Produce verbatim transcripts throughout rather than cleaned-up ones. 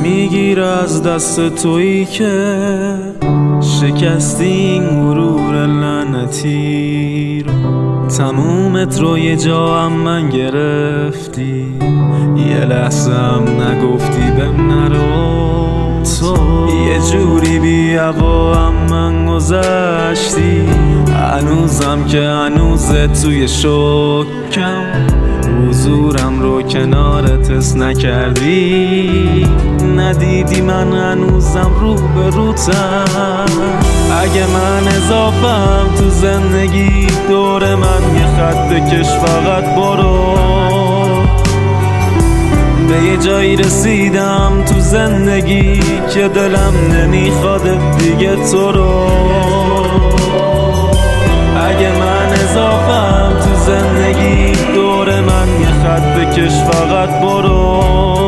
نمیگیر از دست تویی که شکستی این غرور لعنتی رو. تمومت رو یه جا هم من گرفتی، یه لحظه هم نگفتی بهم نرو. تو یه جوری بی هوا هم من گذشتی، هنوزم که هنوزت توی شکم، حضورم رو کنارت حس نکردی، ندیدی من هنوزم رو به روتم. اگه من اضافم تو زندگی دور من یه خط بکش فقط برو. به یه جایی رسیدم تو زندگی که دلم نمیخواد دیگه تو رو. اگه من اضافم تو زندگی دور من یه خط بکش فقط برو.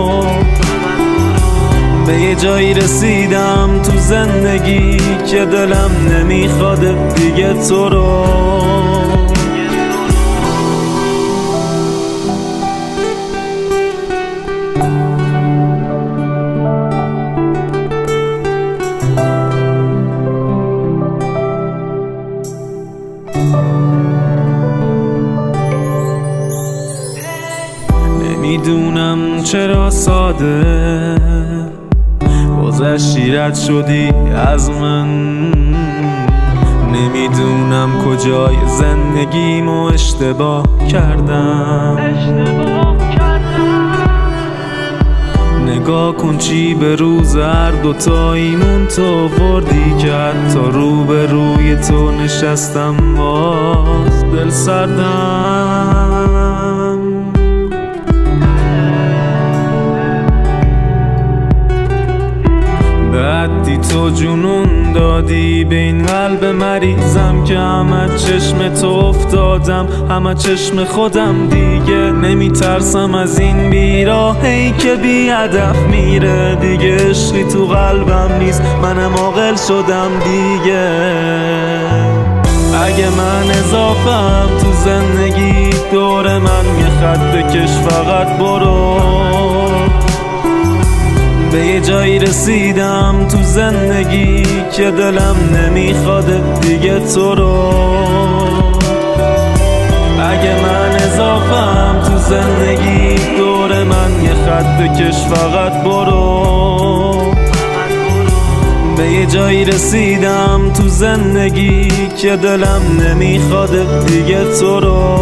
به یه جایی رسیدم تو زندگی که دلم نمیخواد دیگه تو رو. نمیدونم چرا ساده گذشتی رد شدی از من، نمیدونم کجای زندگیمو اشتباه کردم. نگاه کن چی به روز هر دوتاییمون تو وردی که حتی رو به روی تو نشستم باز دل سردم. بعدی تو جنون دادی به این قلب مریضم که همه چشم تو افتادم، همه چشم خودم دیگه. نمیترسم از این بیراهی که بی هدف میره دیگه. عشقی تو قلبم نیست منم عاقل شدم دیگه. اگه من اضافم تو زندگی دور من یه خط بکش فقط برو. به یه جایی رسیدم تو زندگی که دلم نمیخواد دیگه تو رو. اگه من اضافم تو زندگی دور من یه خط بکش فقط برو. به یه جایی رسیدم تو زندگی که دلم نمیخواد دیگه تو رو.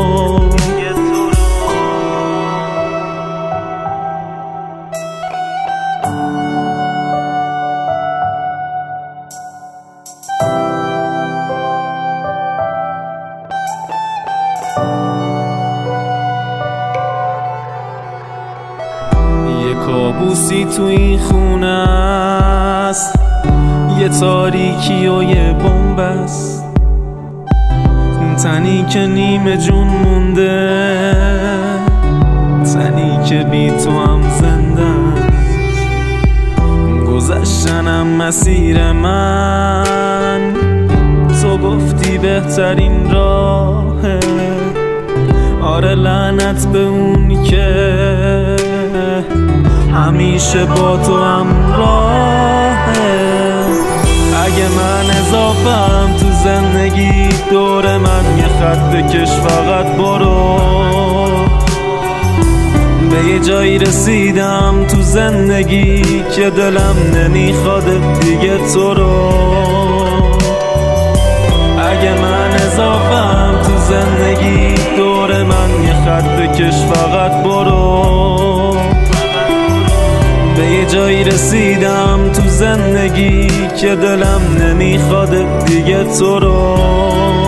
یه کابوسی تو این خونه است، یه تاریکی و یه بمب است، تنی که نیمه جون مونده، تنی که بی تو هم زنده است. گذشتنم مسیر من، تو گفتی بهترین راهه. آره لعنت به اون که همیشه با تو همراهه. اگه من اضافم تو زندگی دور من یه خط بکش فقط برو. به یه جایی رسیدم تو زندگی که دلم نمیخواد دیگه تو رو. اگه من اضافم تو زندگی دور من یه خط بکش فقط برو. به یه جایی رسیدم تو زندگی که دلم نمیخواد دیگه تو رو.